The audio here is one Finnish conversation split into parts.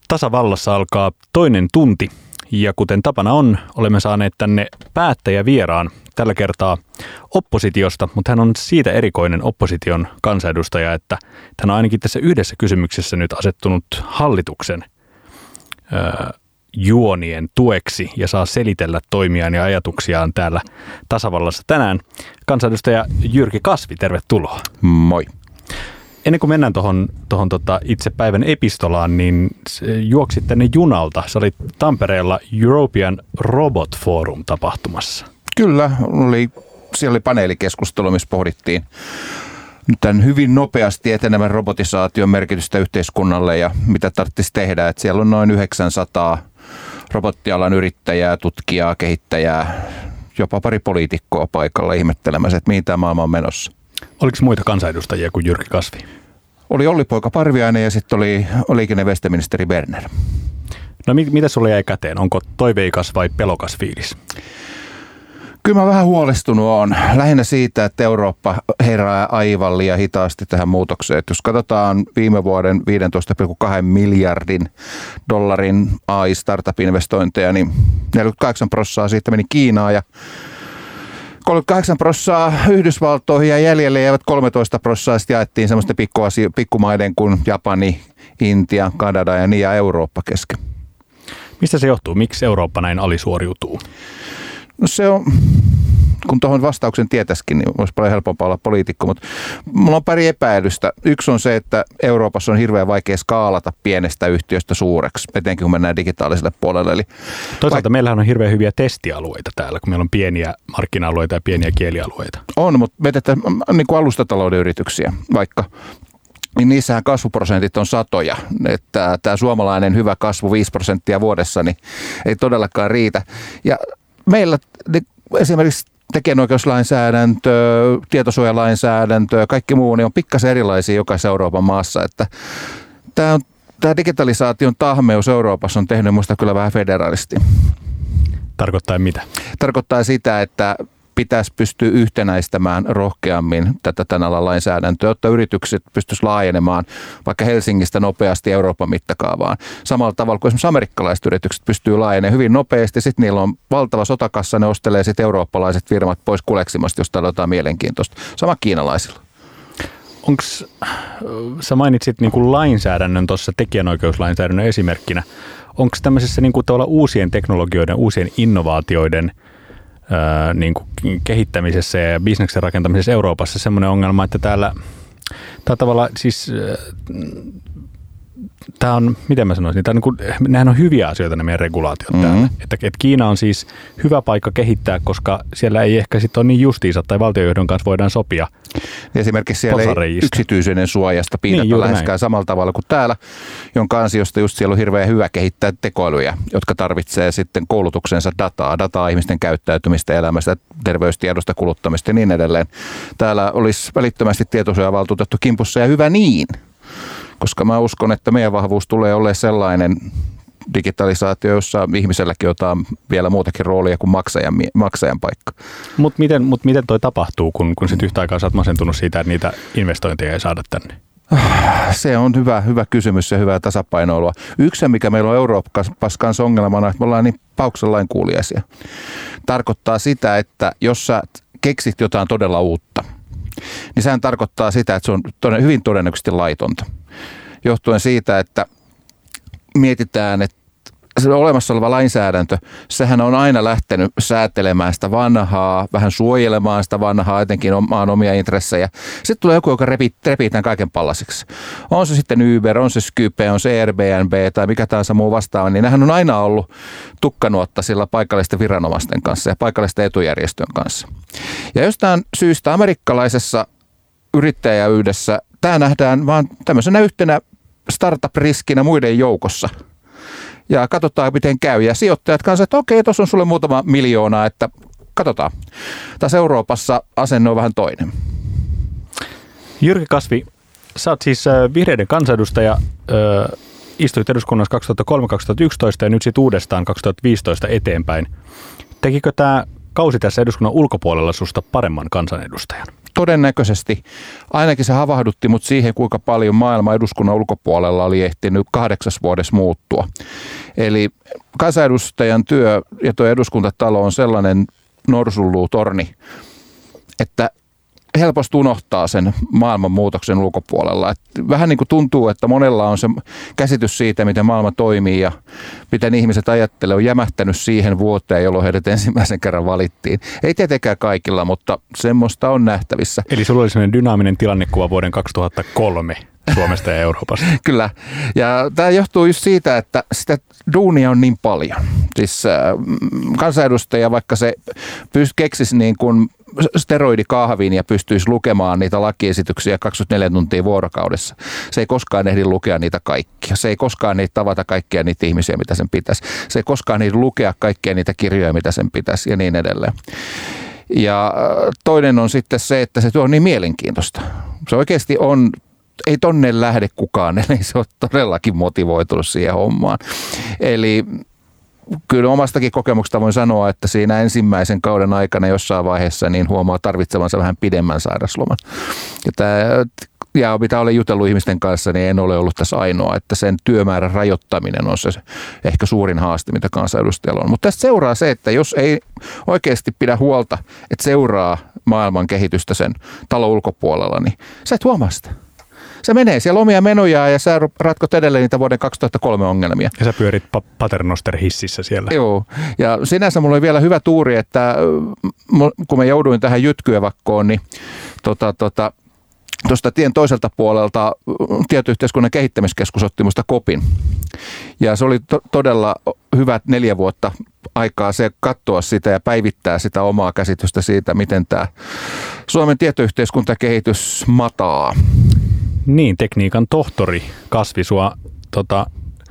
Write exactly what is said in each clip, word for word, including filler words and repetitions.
Tasavallassa alkaa toinen tunti ja kuten tapana on, olemme saaneet tänne päättäjävieraan tällä kertaa oppositiosta, mutta hän on siitä erikoinen opposition kansanedustaja, että hän on ainakin tässä yhdessä kysymyksessä nyt asettunut hallituksen öö, juonien tueksi ja saa selitellä toimiaan ja ajatuksiaan täällä tasavallassa tänään. Kansanedustaja Jyrki Kasvi, tervetuloa. Moi. Ennen kuin mennään tuohon tohon tota itse päivän epistolaan, niin juoksit tänne junalta. Se oli Tampereella European Robot Forum -tapahtumassa. Kyllä, oli, siellä oli paneelikeskustelu, missä pohdittiin tämän hyvin nopeasti etenevän robotisaation merkitystä yhteiskunnalle ja mitä tarvitsisi tehdä. Että siellä on noin yhdeksänsataa robottialan yrittäjää, tutkijaa, kehittäjää, jopa pari poliitikkoa paikalla ihmettelemässä, että mihin tämä maailma on menossa. Oliko muita kansanedustajia kuin Jyrki Kasvi? Oli Olli-poika Parviainen ja sitten oli, oli liikenne- ja viestintäministeri Berner. No mit, mitä sulle jäi käteen? Onko toiveikas vai pelokas fiilis? Kyllä mä vähän huolestunut on. Lähinnä siitä, että Eurooppa herää aivan liian hitaasti tähän muutokseen. Että jos katsotaan viime vuoden viisitoista pilkku kaksi miljardin dollarin A I-startup-investointeja, niin neljäkymmentäkahdeksan prosenttia siitä meni Kiinaan ja kolmekymmentäkahdeksan prosenttia Yhdysvaltoihin ja jäljelle jäivät kolmetoista prosenttia. Sitten jaettiin semmoisten pikkumaiden kuin Japani, Intia, Kanada ja niin ja Eurooppa kesken. Mistä se johtuu? Miksi Eurooppa näin alisuoriutuu? No se on, kun tuohon vastauksen tietäisikin, niin olisi paljon helpompaa olla poliitikko, mutta mulla on pari epäilystä. Yksi on se, että Euroopassa on hirveän vaikea skaalata pienestä yhtiöstä suureksi, etenkin kun mennään digitaaliselle puolelle. Eli toisaalta vaik- meillähän on hirveän hyviä testialueita täällä, kun meillä on pieniä markkina-alueita ja pieniä kielialueita. On, mutta vedetään niin kuin alustatalouden yrityksiä vaikka. Niin niissähän kasvuprosentit on satoja. Että tämä suomalainen hyvä kasvu viisi prosenttia vuodessa niin ei todellakaan riitä. Ja meillä esimerkiksi tekijänoikeuslainsäädäntö, tietosuojalainsäädäntö ja kaikki muu niin on pikkasen erilaisia jokaisessa Euroopan maassa. Että tämä, on, tämä digitalisaation tahmeus Euroopassa on tehnyt minusta kyllä vähän federalisti. Tarkoittaa mitä? Tarkoittaa sitä, että pitäisi pystyä yhtenäistämään rohkeammin tätä tämän alan lainsäädäntöä, jotta yritykset pystyisivät laajenemaan vaikka Helsingistä nopeasti Euroopan mittakaavaan. Samalla tavalla kuin esimerkiksi amerikkalaiset yritykset pystyy laajenemaan hyvin nopeasti, sitten niillä on valtava sotakassa, ne ostelee sitten eurooppalaiset firmat pois kuleksimasta, jos täällä on jotain mielenkiintoista. Sama kiinalaisilla. Onks, sä mainitsit niin kuin lainsäädännön tuossa tekijänoikeuslainsäädännön esimerkkinä. Onko tämmöisessä niin kuin uusien teknologioiden, uusien innovaatioiden Öö, niin kuin kehittämisessä ja bisneksen rakentamisessa Euroopassa semmoinen ongelma, että täällä tämä tavallaan siis tämä on, miten mä sanoisin, tämä on niin kuin, nehän on hyviä asioita ne meidän regulaatiot mm-hmm. täällä. Että, että Kiina on siis hyvä paikka kehittää, koska siellä ei ehkä sitten ole niin justiinsa tai valtiojohdon kanssa voidaan sopia. Esimerkiksi siellä ei yksityisyyden suojasta piitata niin, läheskään näin. Samalla tavalla kuin täällä, jonka ansiosta just siellä on hirveän hyvä kehittää tekoälyjä, jotka tarvitsee sitten koulutuksensa dataa, dataa ihmisten käyttäytymistä, elämästä, terveystiedosta, kuluttamista ja niin edelleen. Täällä olisi välittömästi tietosuojavaltuutettu kimpussa ja hyvä niin. Koska mä uskon, että meidän vahvuus tulee olemaan sellainen digitalisaatio, jossa ihmiselläkin otetaan vielä muutakin roolia kuin maksajan, maksajan paikka. Mutta miten, mut miten toi tapahtuu, kun, kun sit yhtä aikaa sä oot masentunut siitä, että niitä investointeja ei saada tänne? Se on hyvä, hyvä kysymys ja hyvää tasapainoilua. Yksi, mikä meillä on Euroopassa kanssa ongelmana, että me ollaan niin pauksen lainkuuliaisia. Tarkoittaa sitä, että jos sä keksit jotain todella uutta, niin sehän tarkoittaa sitä, että se on hyvin todennäköisesti laitonta. Johtuen siitä, että mietitään, että se olemassa oleva lainsäädäntö, sehän on aina lähtenyt säätelemään sitä vanhaa, vähän suojelemaan sitä vanhaa, etenkin omaan omia intressejä. Sitten tulee joku, joka repii, repii tämän kaiken pallasiksi. On se sitten Uber, on se Skype, on se Airbnb tai mikä tahansa muu vastaava, niin nehän on aina ollut tukkanuotta sillä paikallisten viranomaisten kanssa ja paikallisten etujärjestön kanssa. Ja jostain syystä amerikkalaisessa yrittäjäyydessä tämä nähdään vaan tämmöisenä yhtenä startup-riskinä muiden joukossa. Ja katsotaan, miten käy. Ja sijoittajat kanssa, että okei, tuossa on sulle muutama miljoonaa, että katsotaan. Tässä Euroopassa asenne on vähän toinen. Jyrki Kasvi, sä oot siis vihreiden kansanedustaja, istuit eduskunnassa kaksituhattakolme kaksituhattayksitoista ja nyt sitten uudestaan kaksituhattaviisitoista eteenpäin. Tekikö tämä kausi tässä eduskunnan ulkopuolella susta paremman kansanedustajan? todennäköisesti, ainakin se havahdutti mut siihen, kuinka paljon maailma eduskunnan ulkopuolella oli ehtinyt kahdeksas vuodessa muuttua. Eli kansanedustajan työ ja tuo eduskuntatalo on sellainen norsunluutorni, että helposti unohtaa sen maailmanmuutoksen ulkopuolella. Et vähän niin kuin tuntuu, että monella on se käsitys siitä, miten maailma toimii ja miten ihmiset ajattelee, on jämähtänyt siihen vuoteen, jolloin heidät ensimmäisen kerran valittiin. Ei tietenkään kaikilla, mutta semmoista on nähtävissä. Eli sulla oli sellainen dynaaminen tilannekuva vuoden kaksituhattakolme Suomesta ja Euroopasta. Kyllä. Ja tämä johtuu just siitä, että sitä duunia on niin paljon. Siis äh, kansanedustaja, vaikka se pyst- keksisi niin kuin steroidikahvin ja pystyisi lukemaan niitä lakiesityksiä kaksikymmentäneljä tuntia vuorokaudessa. Se ei koskaan ehdi lukea niitä kaikkia. Se ei koskaan ehdi tavata kaikkia niitä ihmisiä, mitä sen pitäisi. Se ei koskaan ehdi lukea kaikkia niitä kirjoja, mitä sen pitäisi ja niin edelleen. Ja toinen on sitten se, että se työ on niin mielenkiintoista. Se oikeasti on, ei tonne lähde kukaan, eli se on todellakin motivoitunut siihen hommaan. Eli kyllä omastakin kokemuksesta voin sanoa, että siinä ensimmäisen kauden aikana jossain vaiheessa niin huomaa tarvitsevansa vähän pidemmän sairasloman. Ja, tämä, ja mitä olen jutellut ihmisten kanssa, niin en ole ollut tässä ainoa, että sen työmäärän rajoittaminen on se ehkä suurin haaste, mitä kansanedustajalla on. Mutta tästä seuraa se, että jos ei oikeasti pidä huolta, että seuraa maailman kehitystä sen talon ulkopuolella, niin sä et huomaa sitä. Se menee siellä omia menoja ja sä ratkot edelleen niitä vuoden kaksituhattakolme ongelmia. Ja sä pyörit pa- paternoster-hississä siellä. Joo. Ja sinänsä mulla oli vielä hyvä tuuri, että kun mä jouduin tähän jytkyevakkoon, niin tota, tota, tuosta tien toiselta puolelta Tietoyhteiskunnan kehittämiskeskus otti musta kopin. Ja se oli to- todella hyvät neljä vuotta aikaa se katsoa sitä ja päivittää sitä omaa käsitystä siitä, miten tämä Suomen tietoyhteiskuntakehitys mataa. Niin, tekniikan tohtori kasvi sua, tota,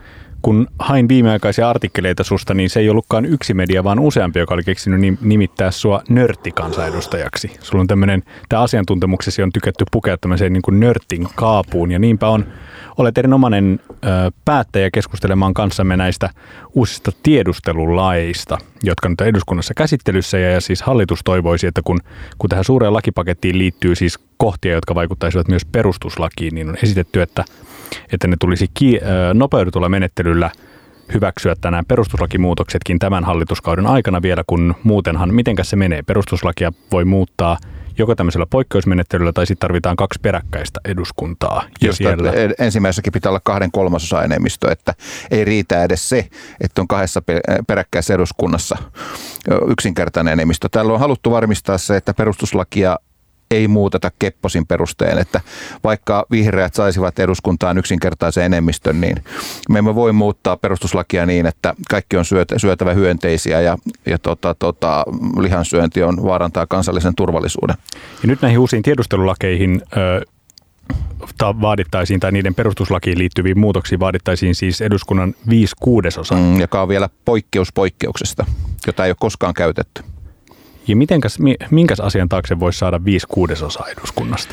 kun hain viimeaikaisia artikkeleita susta, niin se ei ollutkaan yksi media, vaan useampi, joka oli keksinyt nimittää sua nörttikansanedustajaksi. Sulla on tämmöinen, tämä asiantuntemuksesi on tykätty pukea tämmöiseen niin kuin nörtin kaapuun, ja niinpä on, olet erinomainen ö, päättäjä keskustelemaan kanssamme näistä uusista tiedustelulaeista, jotka nyt on eduskunnassa käsittelyssä, ja, ja siis hallitus toivoisi, että kun, kun tähän suureen lakipakettiin liittyy siis kohtia, jotka vaikuttaisivat myös perustuslakiin, niin on esitetty, että, että ne tulisi ki- ö, nopeutetulla menettelyllä hyväksyä tänään perustuslakimuutoksetkin tämän hallituskauden aikana vielä, kun muutenhan, mitenkäs se menee, perustuslakia voi muuttaa joko tämmöisellä poikkeusmenettelyllä tai sitten tarvitaan kaksi peräkkäistä eduskuntaa. Ja siellä ensimmäisessäkin pitää olla kahden kolmasosa enemmistö, että ei riitä edes se, että on kahdessa peräkkäisessä eduskunnassa yksinkertainen enemmistö. Täällä on haluttu varmistaa se, että perustuslakia ei muuteta kepposin perusteen, että vaikka vihreät saisivat eduskuntaan yksinkertaisen enemmistön, niin me emme voi muuttaa perustuslakia niin, että kaikki on syötävä hyönteisiä ja, ja tota, tota, lihansyönti on vaarantaa kansallisen turvallisuuden. Ja nyt näihin uusiin tiedustelulakeihin ö, vaadittaisiin tai niiden perustuslakiin liittyviin muutoksiin vaadittaisiin siis eduskunnan viisi kuudesosa. Mm, joka on vielä poikkeus poikkeuksesta, jota ei ole koskaan käytetty. Ja mitenkäs, minkäs asian taakse voisi saada viisi kuudesosaa eduskunnasta?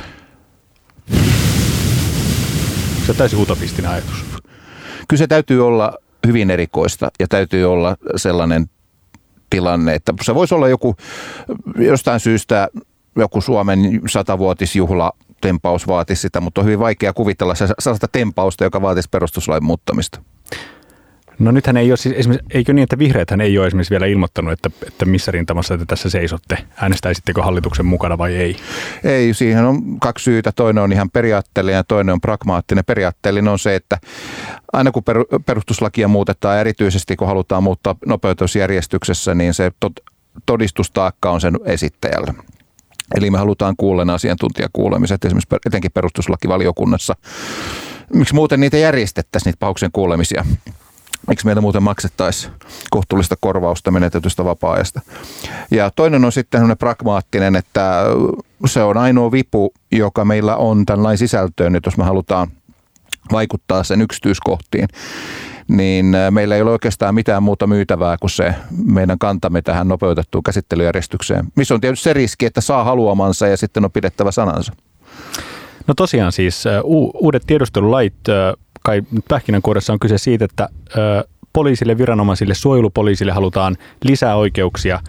Se on täysin utopistinen ajatus. Kyllä se täytyy olla hyvin erikoista ja täytyy olla sellainen tilanne, että se voisi olla joku jostain syystä joku Suomen satavuotisjuhla tempaus vaatisi sitä, mutta on hyvin vaikea kuvitella sellaista tempausta, joka vaatisi perustuslain muuttamista. No nythän ei ole siis esimerkiksi, eikö niin, että vihreäthän ei ole esimerkiksi vielä ilmoittanut, että, että missä rintamassa te tässä seisotte? Äänestäisittekö hallituksen mukana vai ei? Ei, siihen on kaksi syytä. Toinen on ihan periaatteellinen ja toinen on pragmaattinen. Periaatteellinen on se, että aina kun perustuslakia muutetaan, erityisesti kun halutaan muuttaa nopeutusjärjestyksessä, niin se todistustaakka on sen esittäjällä. Eli me halutaan kuulla asiantuntijakuulemiset esimerkiksi etenkin perustuslakivaliokunnassa. Miksi muuten niitä järjestettäisiin, niitä pahuksen kuulemisia? Miksi meillä muuten maksettaisiin kohtuullista korvausta menetetystä vapaa-ajasta? Ja toinen on sitten sellainen pragmaattinen, että se on ainoa vipu, joka meillä on tämän lain sisältöön, nyt jos me halutaan vaikuttaa sen yksityiskohtiin, niin meillä ei ole oikeastaan mitään muuta myytävää kuin se meidän kantamme tähän nopeutettuun käsittelyjärjestykseen. Missä on tietysti se riski, että saa haluamansa ja sitten on pidettävä sanansa. No tosiaan siis u- uudet tiedustelulait, kai pähkinänkuoressa on kyse siitä, että ö, poliisille, viranomaisille, suojelupoliisille halutaan lisää oikeuksia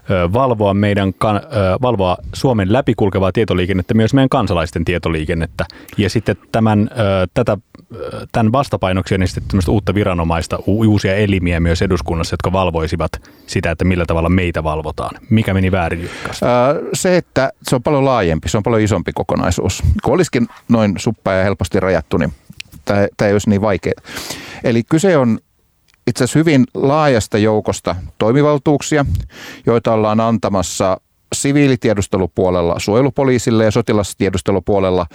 valvoa, meidän, valvoa Suomen läpikulkevaa tietoliikennettä, myös meidän kansalaisten tietoliikennettä. Ja sitten tämän, tätä, tämän vastapainoksi on esitetty tämmöistä uutta viranomaista, uusia elimiä myös eduskunnassa, jotka valvoisivat sitä, että millä tavalla meitä valvotaan. Mikä meni väärin, Jukkas? Se, että se on paljon laajempi, se on paljon isompi kokonaisuus. Kun olisikin noin suppaa ja helposti rajattu, niin tämä ei olisi niin vaikea. Eli kyse on itse asiassa hyvin laajasta joukosta toimivaltuuksia, joita ollaan antamassa siviilitiedustelupuolella suojelupoliisille ja sotilastiedustelupuolella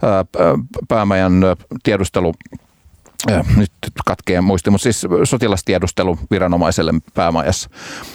päämajan tiedustelu, nyt katkee muisti, mutta siis sotilastiedusteluviranomaiselle päämajassa.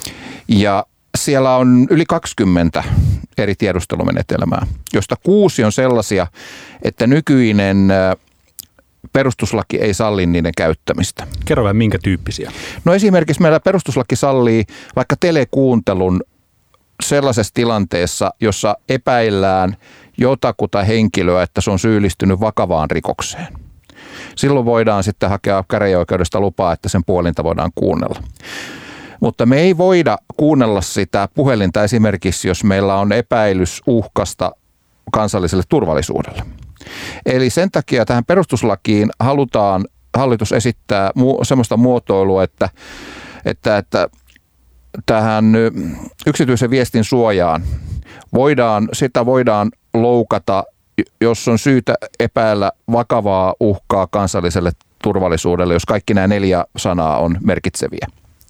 Ja siellä on yli kaksikymmentä eri tiedustelumenetelmää, josta kuusi on sellaisia, että nykyinen perustuslaki ei salli niiden käyttämistä. Kerro vähän, minkä tyyppisiä? No esimerkiksi meillä perustuslaki sallii vaikka telekuuntelun sellaisessa tilanteessa, jossa epäillään jotakuta henkilöä, että se on syyllistynyt vakavaan rikokseen. Silloin voidaan sitten hakea käräjäoikeudesta lupaa, että sen puolinta voidaan kuunnella. Mutta me ei voida kuunnella sitä puhelinta esimerkiksi, jos meillä on epäilys uhkasta kansalliselle turvallisuudelle. Eli sen takia tähän perustuslakiin halutaan, hallitus esittää mu- semmoista muotoilua, että, että, että tähän yksityisen viestin suojaan voidaan, sitä voidaan loukata, jos on syytä epäillä vakavaa uhkaa kansalliselle turvallisuudelle, jos kaikki nämä neljä sanaa on merkitseviä.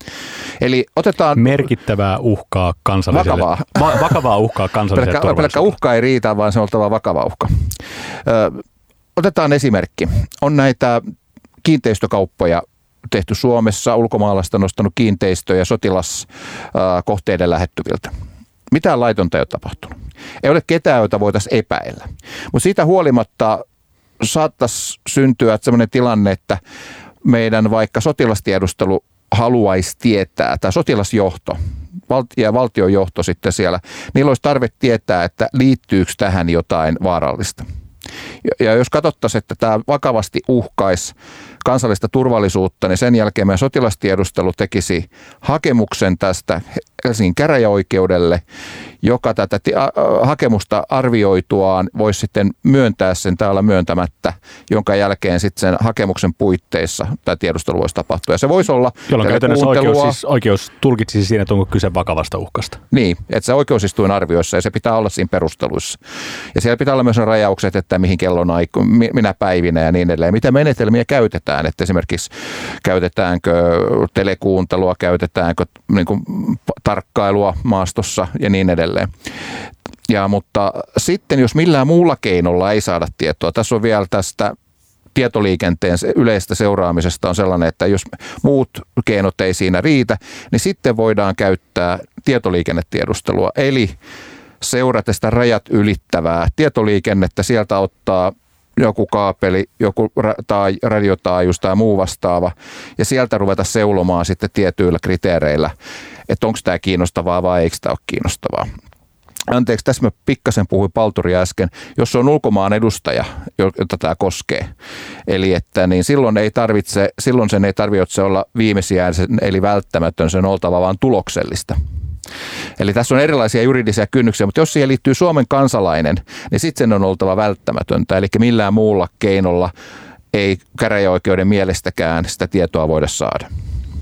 Eli otetaan merkittävää uhkaa kansalliselle. Vakavaa. Va- vakavaa uhkaa kansalliselle pelkkä, turvallisuudelle. Pelkkä uhka ei riitä, vaan se on oltava vakava uhka. Ö, otetaan esimerkki. On näitä kiinteistökauppoja tehty Suomessa, ulkomaalaista on nostanut kiinteistöjä sotilaskohteiden lähettyviltä. Mitään laitonta ei ole tapahtunut. Ei ole ketään, jota voitaisiin epäillä. Mutta siitä huolimatta saattaisi syntyä sellainen tilanne, että meidän vaikka sotilastiedustelu haluaisi tietää, tai sotilasjohto ja valtionjohto sitten siellä, niillä olisi tarve tietää, että liittyykö tähän jotain vaarallista. Ja jos katsottaisiin, että tämä vakavasti uhkaisi kansallista turvallisuutta, niin sen jälkeen meidän sotilastiedustelu tekisi hakemuksen tästä Helsingin käräjäoikeudelle, joka tätä hakemusta arvioituaan voisi sitten myöntää sen täällä myöntämättä, jonka jälkeen sitten sen hakemuksen puitteissa tämä tiedustelu voisi tapahtua. Ja se voisi olla jolloin käytännössä oikeus, siis oikeus tulkitsisi siinä, että onko kyse vakavasta uhkasta. Niin, että se oikeusistuin arvioissa ja se pitää olla siinä perusteluissa. Ja siellä pitää olla myös rajaukset, että mihin kellon aiku, minä päivinä ja niin edelleen. Mitä menetelmiä käytetään, että esimerkiksi käytetäänkö telekuuntelua, käytetäänkö niin kuin tarkkailua maastossa ja niin edelleen. Ja, mutta sitten jos millään muulla keinolla ei saada tietoa, tässä on vielä tästä tietoliikenteen yleistä seuraamisesta on sellainen, että jos muut keinot ei siinä riitä, niin sitten voidaan käyttää tietoliikennetiedustelua, eli seurata sitä rajat ylittävää tietoliikennettä, sieltä ottaa joku kaapeli, joku tai radiotaajuus tai muu vastaava, ja sieltä ruveta seulomaan sitten tietyillä kriteereillä, että onko tämä kiinnostavaa vai eikö tämä ole kiinnostavaa. Anteeksi, tässä mä pikkasen puhuin palturi äsken. Jos on ulkomaan edustaja, jota tämä koskee, eli että niin silloin, ei tarvitse, silloin sen ei tarvitse olla viimesijainen, eli välttämätön, sen on oltava vaan tuloksellista. Eli tässä on erilaisia juridisia kynnyksiä, mutta jos siihen liittyy Suomen kansalainen, niin sitten sen on oltava välttämätöntä, eli millään muulla keinolla ei käräjäoikeuden mielestäkään sitä tietoa voida saada.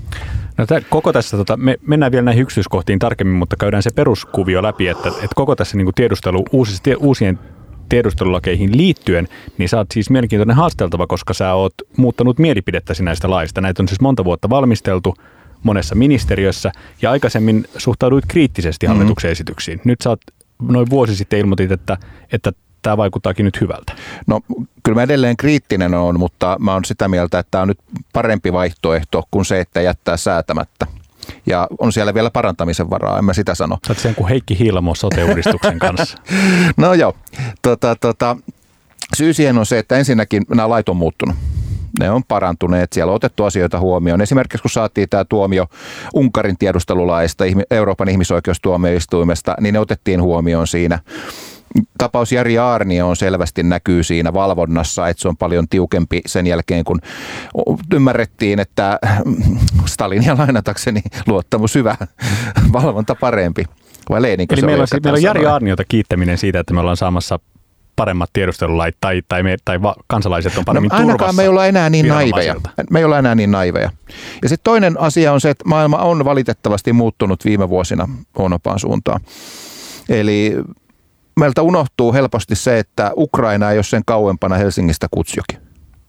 No tämän, koko tässä, tota, me mennään vielä näihin yksityiskohtiin tarkemmin, mutta käydään se peruskuvio läpi, että, että koko tässä niin kuin tiedustelu, uusista, tie, uusien tiedustelulakeihin liittyen, niin sä oot siis mielenkiintoinen haasteltava, koska sä oot muuttanut mielipidettäsi näistä laista. Näitä on siis monta vuotta valmisteltu monessa ministeriössä ja aikaisemmin suhtauduit kriittisesti hallituksen mm-hmm. esityksiin. Nyt sä oot noin vuosi sitten ilmoitit, että, että tämä vaikuttaakin nyt hyvältä. No kyllä mä edelleen kriittinen on, mutta mä oon sitä mieltä, että tämä on nyt parempi vaihtoehto kuin se, että jättää säätämättä. Ja on siellä vielä parantamisen varaa, en mä sitä sano. Sä oot sen kuin Heikki Hiilamo sote-uudistuksen kanssa. No joo, tota, tota, syy siihen on se, että ensinnäkin nämä lait on muuttunut. Ne on parantuneet, siellä on otettu asioita huomioon. Esimerkiksi kun saatiin tämä tuomio Unkarin tiedustelulaista Euroopan ihmisoikeustuomioistuimesta, niin ne otettiin huomioon siinä. tapaus Jari Aarnio on selvästi näkyy siinä valvonnassa, että se on paljon tiukempi sen jälkeen, kun ymmärrettiin, että Stalinia lainatakseni luottamus hyvä, valvonta parempi. Vai Leeninkö Eli se meillä, oli, on, meillä on Jari Aarniota kiittäminen siitä, että me ollaan saamassa paremmat tiedustelulait tai, tai, me, tai va, kansalaiset on paremmin no, turvassa. Ainakaan me ei olla enää niin naiveja. Me ei olla enää niin naiveja. Ja sitten toinen asia on se, että maailma on valitettavasti muuttunut viime vuosina huonompaan suuntaan. Eli meiltä unohtuu helposti se, että Ukraina ei ole sen kauempana Helsingistä Kutsjoki.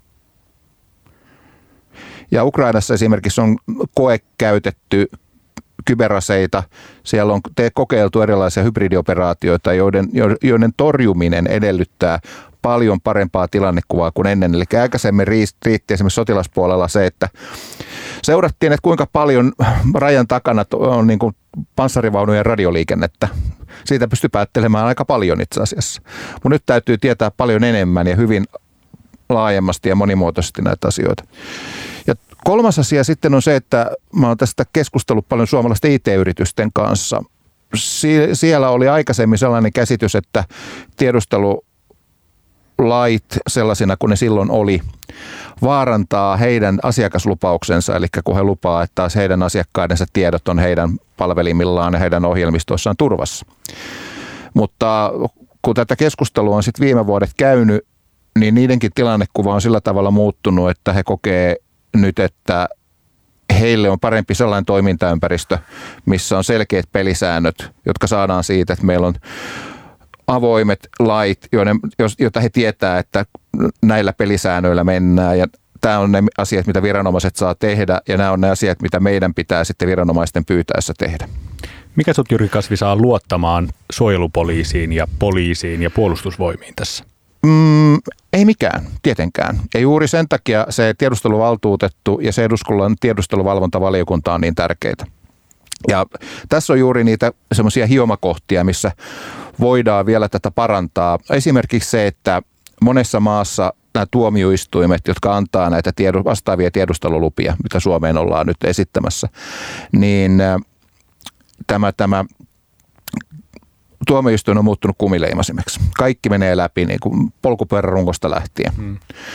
Ja Ukrainassa esimerkiksi on koekäytetty kyberaseita. Siellä on kokeiltu erilaisia hybridioperaatioita, joiden, joiden torjuminen edellyttää paljon parempaa tilannekuvaa kuin ennen. Eli aikaisemmin riitti esimerkiksi sotilaspuolella se, että seurattiin, että kuinka paljon rajan takana on niin kuin panssarivaunujen radioliikennettä. Siitä pystyy päättelemään aika paljon itse asiassa. Mutta nyt täytyy tietää paljon enemmän ja hyvin laajemmasti ja monimuotoisesti näitä asioita. Ja kolmas asia sitten on se, että mä oon tästä keskustellut paljon suomalaisten I T-yritysten kanssa. Sie- siellä oli aikaisemmin sellainen käsitys, että tiedustelulait sellaisina kuin ne silloin oli, vaarantaa heidän asiakaslupauksensa, eli kun he lupaa, että taas heidän asiakkaidensa tiedot on heidän palvelimillaan ja heidän ohjelmistoissaan turvassa. Mutta kun tätä keskustelua on sitten viime vuodet käynyt, niin niidenkin tilannekuva on sillä tavalla muuttunut, että he kokee nyt, että heille on parempi sellainen toimintaympäristö, missä on selkeät pelisäännöt, jotka saadaan siitä, että meillä on avoimet lait, joita he tietää, että näillä pelisäännöillä mennään. Ja tämä on ne asiat, mitä viranomaiset saa tehdä, ja nämä on ne asiat, mitä meidän pitää sitten viranomaisten pyytäessä tehdä. Mikä sut, Jyrki Kasvi, saa luottamaan suojelupoliisiin ja poliisiin ja puolustusvoimiin tässä? Mm, ei mikään, tietenkään. Ja juuri sen takia se tiedusteluvaltuutettu ja se eduskunnan tiedusteluvalvontavaliokunta on niin tärkeitä. Ja tässä on juuri niitä semmoisia hiomakohtia, missä voidaan vielä tätä parantaa. Esimerkiksi se, että monessa maassa nämä tuomioistuimet, jotka antaa näitä tiedu- vastaavia tiedustelulupia, mitä Suomeen ollaan nyt esittämässä, niin tämä, tämä tuomioistuin on muuttunut kumileimasimeksi. Kaikki menee läpi niin kuin polkupyörärunkosta lähtien. Hmm.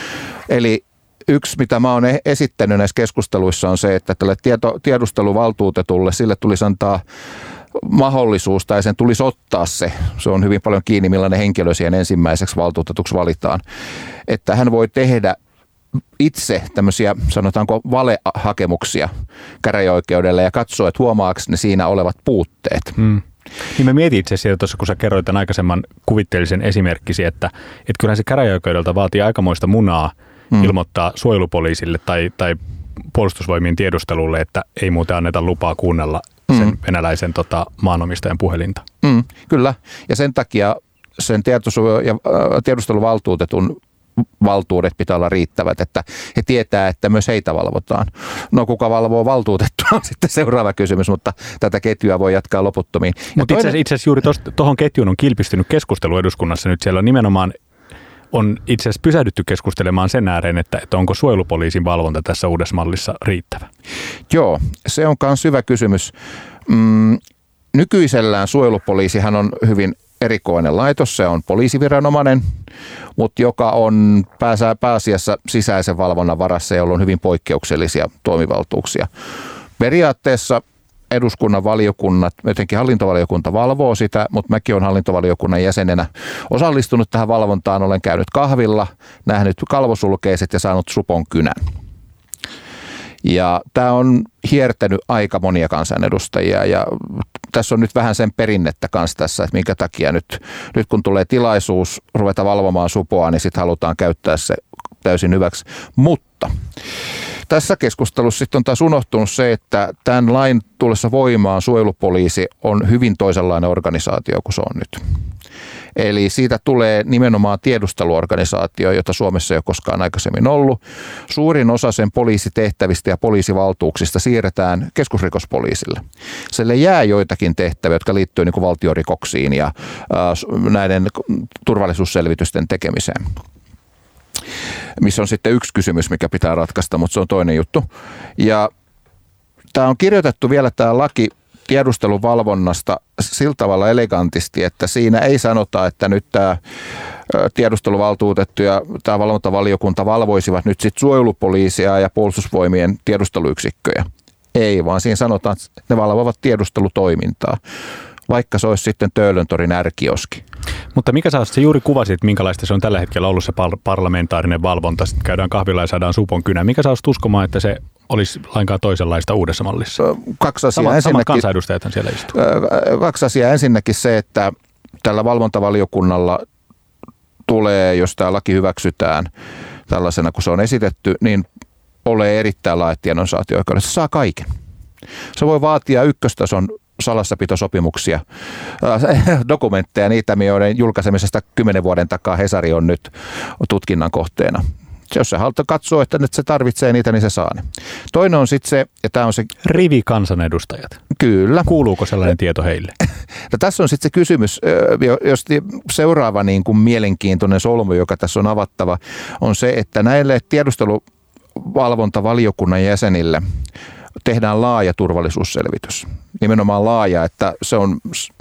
Eli yksi, mitä mä oon esittänyt näissä keskusteluissa, on se, että tälle tieto, tiedusteluvaltuutetulle sille tulisi antaa mahdollisuus tai sen tulisi ottaa se. Se on hyvin paljon kiinni, millainen henkilö siihen ensimmäiseksi valtuutetuksi valitaan. Että hän voi tehdä itse tämmöisiä, sanotaanko, valehakemuksia käräjäoikeudelle ja katsoa, että huomaako ne siinä olevat puutteet. Hmm. Niin mä mietin itse asiassa tuossa, kun sä kerroit tämän aikaisemman kuvitteellisen esimerkkisi, että, että kyllähän se käräjäoikeudelta vaatii aikamoista munaa hmm. ilmoittaa suojelupoliisille tai, tai puolustusvoimien tiedustelulle, että ei muuten anneta lupaa kuunnella sen hmm. venäläisen tota, maanomistajan puhelinta. Hmm, kyllä, ja sen takia sen tiedusteluvaltuutetun valtuudet pitää olla riittävät, että he tietää, että myös heitä valvotaan. No kuka valvoo valtuutettua on sitten seuraava kysymys, mutta tätä ketjua voi jatkaa loputtomiin. Mutta toinen... itse asiassa juuri tuohon ketjuun on kilpistynyt keskustelu eduskunnassa nyt. Siellä on nimenomaan on itse asiassa pysähdytty keskustelemaan sen ääreen, että, että onko suojelupoliisin valvonta tässä uudessa mallissa riittävä? Joo, se on myös hyvä kysymys. Mm, nykyisellään suojelupoliisihan on hyvin erikoinen laitos, se on poliisiviranomainen, mutta joka on pääasiassa sisäisen valvonnan varassa, jolla on hyvin poikkeuksellisia toimivaltuuksia. Periaatteessa eduskunnan valiokunnat, jotenkin hallintovaliokunta valvoo sitä, mutta mäkin olen hallintovaliokunnan jäsenenä osallistunut tähän valvontaan, olen käynyt kahvilla, nähnyt kalvosulkeiset ja saanut supon kynän. Ja tämä on hiertänyt aika monia kansanedustajia ja tässä on nyt vähän sen perinnettä kanssa tässä, että minkä takia nyt, nyt kun tulee tilaisuus ruveta valvomaan supoa, niin sitten halutaan käyttää se täysin hyväksi. Mutta tässä keskustelussa sitten on taas unohtunut se, että tämän lain tullessa voimaan suojelupoliisi on hyvin toisenlainen organisaatio kuin se on nyt. Eli siitä tulee nimenomaan tiedusteluorganisaatio, jota Suomessa ei ole koskaan aikaisemmin ollut. Suurin osa sen poliisitehtävistä ja poliisivaltuuksista siirretään keskusrikospoliisille. Sille jää joitakin tehtäviä, jotka liittyy niin kuin valtiorikoksiin ja näiden turvallisuusselvitysten tekemiseen. Missä on sitten yksi kysymys, mikä pitää ratkaista, mutta se on toinen juttu. Ja tämä on kirjoitettu vielä tämä laki tiedusteluvalvonnasta sillä tavalla elegantisti, että siinä ei sanota, että nyt tämä tiedusteluvaltuutettu ja tämä valvontavaliokunta valvoisivat nyt sitten suojelupoliisia ja puolustusvoimien tiedusteluyksikköjä. Ei, vaan siinä sanotaan, että ne valvovat tiedustelutoimintaa, vaikka se olisi sitten Töölöntorin ärkioski. Mutta mikä sä se juuri kuvasit, minkälaista se on tällä hetkellä ollut se par- parlamentaarinen valvonta, sitten käydään kahvilla ja saadaan supon kynä. Mikä sä olisit uskomaan, että se olisi lainkaan toisenlaista uudessa mallissa? Kaksi asiaa. Samat, samat kansanedustajathan siellä istuu. Kaksi asiaa. Ensinnäkin se, että tällä valvontavaliokunnalla tulee, jos tämä laki hyväksytään tällaisena, kun se on esitetty, niin ole erittäin laajat tiedonsaantioikeudet. Se saa kaiken. Se voi vaatia ykköstason salassapitosopimuksia, dokumentteja, niitä, joiden julkaisemisesta kymmenen vuoden takaa Hesari on nyt tutkinnan kohteena. Jos se haluaa katsoa, että nyt se tarvitsee niitä, niin se saa ne. Toinen on sitten se, ja tämä on se... Rivikansanedustajat. Kyllä. Kuuluuko sellainen tieto heille? No, tässä on sitten se kysymys, jos seuraava niin kuin mielenkiintoinen solmu, joka tässä on avattava, on se, että näille tiedusteluvalvontavaliokunnan jäsenille tehdään laaja turvallisuusselvitys. Nimenomaan laaja, että se on,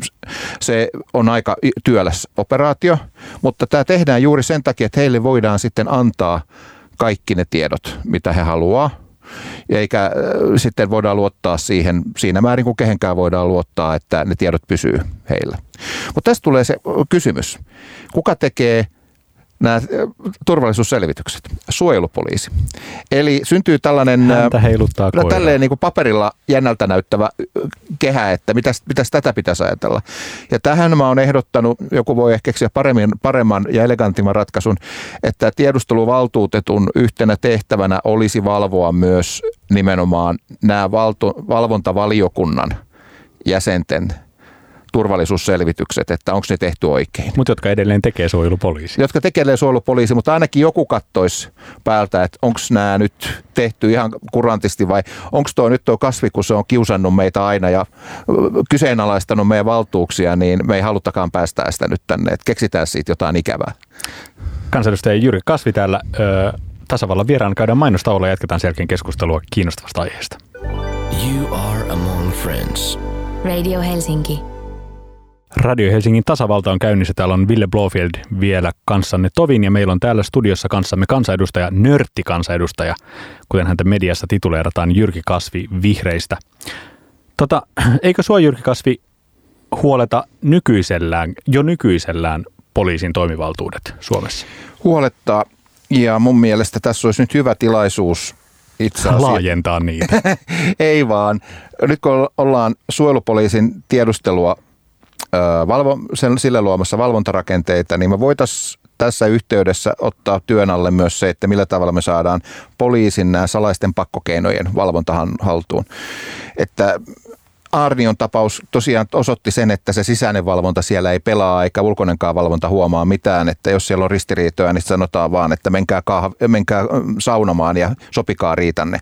se on aika työläs operaatio, mutta tämä tehdään juuri sen takia, että heille voidaan sitten antaa kaikki ne tiedot, mitä he haluaa. Eikä sitten voidaan luottaa siihen siinä määrin, kun kehenkään voidaan luottaa, että ne tiedot pysyy heillä. Mutta tästä tulee se kysymys. Kuka tekee nämä turvallisuusselvitykset? Suojelupoliisi. Eli syntyy tällainen no, tälleen niin kuin paperilla jännältä näyttävä kehä, että mitäs, mitäs tätä pitäisi ajatella. Ja tähän mä oon ehdottanut, joku voi ehkä keksiä paremmin, paremman ja elegantimman ratkaisun, että tiedusteluvaltuutetun yhtenä tehtävänä olisi valvoa myös nimenomaan nämä valto, valvontavaliokunnan jäsenten turvallisuusselvitykset, että onko ne tehty oikein. Mutta jotka edelleen tekee suojelupoliisi. Jotka tekee suojelupoliisi, mutta ainakin joku kattoisi päältä, että onko nämä nyt tehty ihan kurantisti vai onko tuo nyt tuo kasvi, kun se on kiusannut meitä aina ja kyseenalaistanut meidän valtuuksia, niin me ei halutakaan päästää sitä nyt tänne, että keksitään siitä jotain ikävää. Kansanedustaja Jyrki Kasvi täällä ö, tasavallan vieraan käydään mainostauolla ja jatketaan sen jälkeen keskustelua kiinnostavasta aiheesta. You are among friends. Radio Helsinki. Radio Helsingin tasavalta on käynnissä. Täällä on Ville Blåfjeld vielä kanssanne tovin ja meillä on täällä studiossa kanssamme kansanedustaja, nörttikansanedustaja, kuten häntä mediassa tituleerataan, Jyrki Kasvi vihreistä. Tota, eikö sua, Jyrki Kasvi, huoleta nykyisellään, jo nykyisellään poliisin toimivaltuudet Suomessa? Huolettaa, ja mun mielestä tässä olisi nyt hyvä tilaisuus itse asiassa laajentaa niitä. Ei vaan. Nyt kun ollaan suojelupoliisin tiedustelua Valvo, sen, sille luomassa valvontarakenteita, niin me voitaisiin tässä yhteydessä ottaa työn alle myös se, että millä tavalla me saadaan poliisin nämä salaisten pakkokeinojen valvontahan haltuun. Että Aarnion tapaus tosiaan osoitti sen, että se sisäinen valvonta siellä ei pelaa eikä ulkoinenkaan valvonta huomaa mitään, että jos siellä on ristiriitoja, niin sanotaan vaan, että menkää, kahv- menkää saunomaan ja sopikaa riitanne.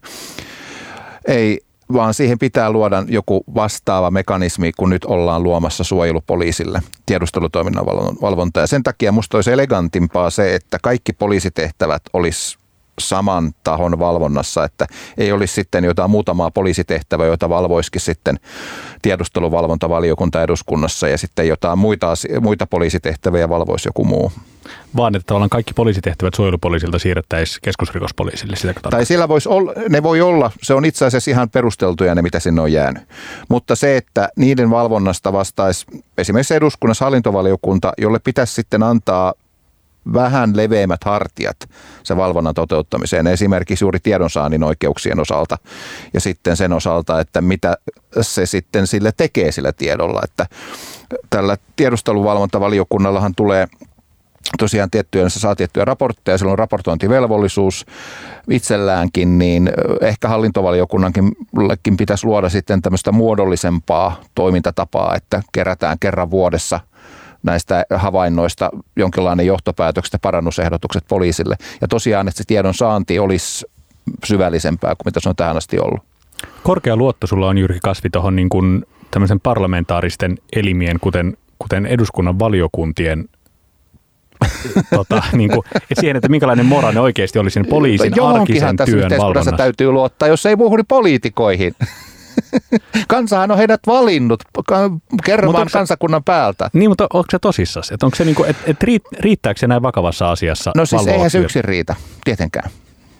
Ei, vaan siihen pitää luoda joku vastaava mekanismi, kun nyt ollaan luomassa suojelupoliisille tiedustelutoiminnan valvontaa. Ja sen takia musta olisi elegantimpaa se, että kaikki poliisitehtävät olisi saman tahon valvonnassa, että ei olisi sitten jotain muutamaa poliisitehtävää, joita valvoisikin sitten tiedusteluvalvontavaliokunta eduskunnassa ja sitten jotain muita, muita poliisitehtäviä valvoisi joku muu. Vaan että tavallaan kaikki poliisitehtävät suojelupoliisilta siirrettäisiin keskusrikospoliisille. Tai siellä voisi olla, ne voi olla, se on itse asiassa ihan perusteltuja ne, mitä sinne on jäänyt. Mutta se, että niiden valvonnasta vastaisi esimerkiksi eduskunnassa hallintovaliokunta, jolle pitäisi sitten antaa vähän leveämmät hartiat se valvonnan toteuttamiseen, esimerkiksi juuri tiedonsaannin oikeuksien osalta ja sitten sen osalta, että mitä se sitten sille tekee sillä tiedolla. Että tällä tiedusteluvalvontavaliokunnallahan tulee tosiaan tiettyjä, se saa tiettyjä raportteja, sillä on raportointivelvollisuus itselläänkin, niin ehkä hallintovaliokunnankin pitäisi luoda sitten tämmöistä muodollisempaa toimintatapaa, että kerätään kerran vuodessa näistä havainnoista jonkinlainen johtopäätökset ja parannusehdotukset poliisille. Ja tosiaan, että se tiedon saanti olisi syvällisempää kuin mitä se on tähän asti ollut. Korkea luotto sulla on, Jyrki Kasvi, tuohon niin kuin tämmöisen parlamentaaristen elimien, kuten, kuten eduskunnan valiokuntien tota, niin kuin, et siihen, että minkälainen moraalinen oikeasti olisi sen poliisin arkisen työn valvonnassa. Täytyy luottaa, jos ei muuhun, niin poliitikoihin. Kansahan on heidät valinnut kerran kansakunnan päältä. Niin, mutta onko se tosissaan? Että onko se niinku, et, et riittääkö se näin vakavassa asiassa? No siis eihän se yksin riitä, tietenkään.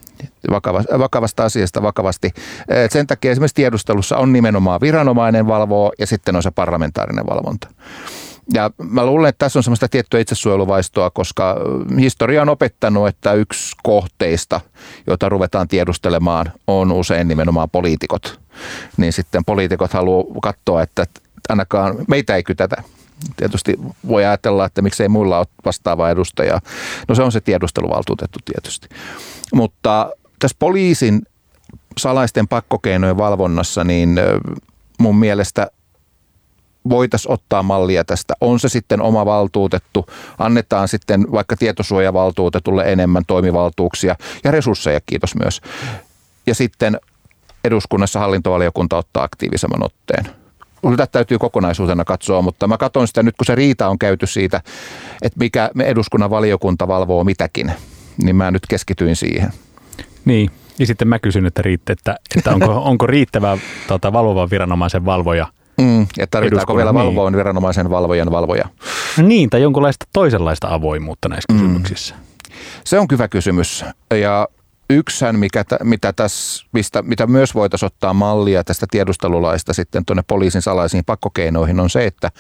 Vakavasta asiasta vakavasti. Et sen takia esimerkiksi tiedustelussa on nimenomaan viranomainen valvoo ja sitten on se parlamentaarinen valvonta. Ja mä luulen, että tässä on semmoista tiettyä itsesuojeluvaistoa, koska historia on opettanut, että yksi kohteista, jota ruvetaan tiedustelemaan, on usein nimenomaan poliitikot. Niin sitten poliitikot haluaa katsoa, että ainakaan meitä ei kytätä. Tietysti voi ajatella, että miksei muilla ole vastaavaa edustajaa. No se on se tiedusteluvaltuutettu tietysti. Mutta tässä poliisin salaisten pakkokeinojen valvonnassa, niin mun mielestä voitaisiin ottaa mallia tästä. On se sitten oma valtuutettu, annetaan sitten vaikka tietosuojavaltuutetulle enemmän toimivaltuuksia ja resursseja, kiitos myös. Ja sitten eduskunnassa hallintovaliokunta ottaa aktiivisemman otteen. Tätä täytyy kokonaisuutena katsoa, mutta mä katson sitä nyt, kun se riita on käyty siitä, että mikä me eduskunnan valiokunta valvoo mitäkin, niin mä nyt keskityin siihen. Niin, ja sitten mä kysyn, että, riitte, että, että onko, onko riittävä tota, valvovan viranomaisen valvoja. Mm, ja tarvitaanko vielä valvovan niin. viranomaisen valvojan valvoja? Niin, tai jonkunlaista toisenlaista avoimuutta näissä mm. kysymyksissä. Se on hyvä kysymys. Ja yksihän, mikä, mitä, tässä, mistä, mitä myös voitaisiin ottaa mallia tästä tiedustelulaista sitten tuonne poliisin salaisiin pakkokeinoihin, on se, että,